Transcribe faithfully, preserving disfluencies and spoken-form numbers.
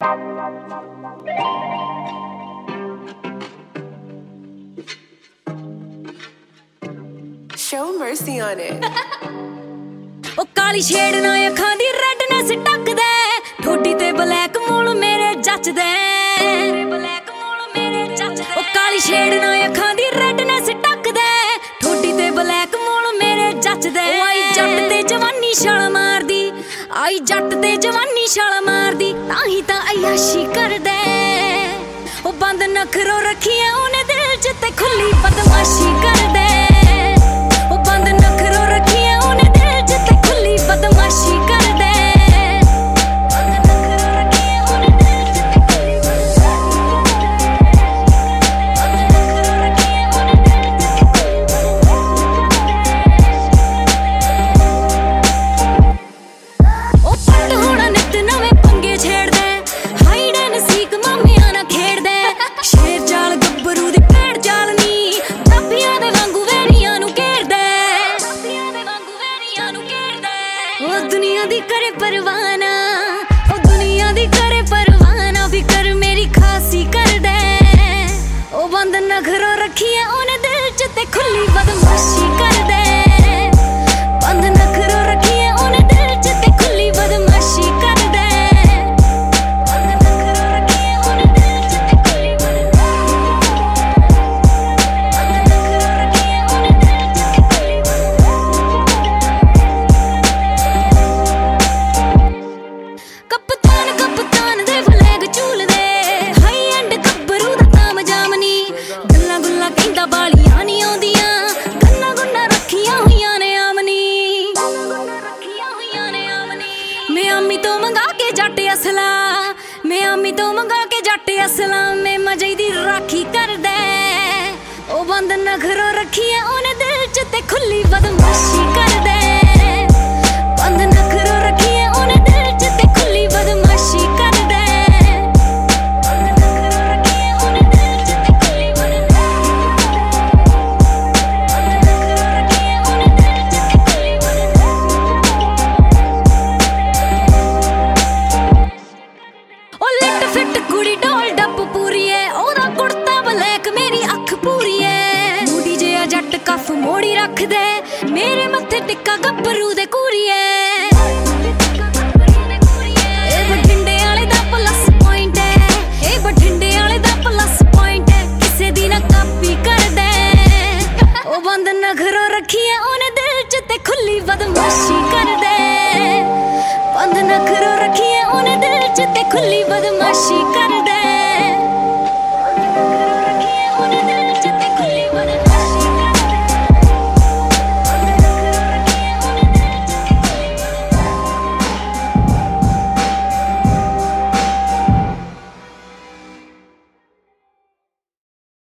Show mercy on it. ओ काली छेड़ ना अखां दी रेडनेस टकदे ठोडी ते ब्लैक मूल मेरे जचदे ब्लैक मूल मेरे जचदे ओ काली छेड़ ना अखां दी रेडनेस टकदे ठोडी ते ब्लैक मूल मेरे जचदे आई जट ते जवानी छाल मारदी आई जट ते जवानी छाल मारदी ताही तां अयाशी करदे ओ बंद नखरो रखिए ओने दिल च ते खुली बदमाशी करदे ओ बंद नखरो रखिए ओने दिल च ते खुली बदमाशी करदे बंद नखरो रखिए ओने दिल च ते खुली बदमाशी बंद नखरो रखिए ओने दिल च ते खुली ओ पट होना नित नवे पंगे छेड़दे हाइड एंड सीक मामियां ना खेड़दे शेर जाल गब्बरू दी भेड़ जालनी दाबियां दे वांगू वेड़ियां नु घेरदे दाबियां दे वांगू वेड़ियां नु घेरदे ओ दुनिया दी करे परवाना ओ दुनिया दी करे परवाना फिकर मेरी खासी करदे ओ बंद नखरो रखिए ओने दिल च ते खुली बदमाशी करदे बंद नखरो रखिए ओने दिल च ते खुली बदमाशी करदे बंद नखरो रखिए ओने दिल च ते खुली बदमाशी बंद नखरो रखिए ओने दिल च ते खुली कप्तान कप्तान दे फ्लैग झूलदे हाई एंड गब्बरू दा ताम जामनी गल्ला गुल्ला कहंदा बालियां नहीं आउंदियां गन्ना गुन्ना रखियां होइयां ने आमनी रखियां होइयां ने आमनी मैं आमी तो मंगा के जट असला मैं आमी तो मंगा के जट असला मैं मजे दी राखी करदे ओ बंद नखरो रखिए ओने दिल च ते खुली बदमाशी करदे बंद नखरो रखिए ओने दिल च ते खुली बदमाशी करदे बंद नखरो रखिए ओने दिल च ते खुली बदमाशी बंद नखरो रखिए ओने दिल च ते खुली ओ लिट फिट कुड़ी डोल डप पूरी है ओदा कुर्ता ब्लैक मेरी अख पूरी है मूडी जिहा जट कफ मोड़ी रख दे मेरे मत्थे टिक्का गब्बरू दे कूरीए ए बठिंडे वाले दा प्लस पॉइंट है ए बठिंडे वाले दा प्लस पॉइंट है किसे दी ना कापी कर दे ओ बंद नखरो रखिए ओने दिल च ते खुली बदमाशी कर दे बंद नखरो रखिए ओने दिल च ते खुली बदमाशी कर दे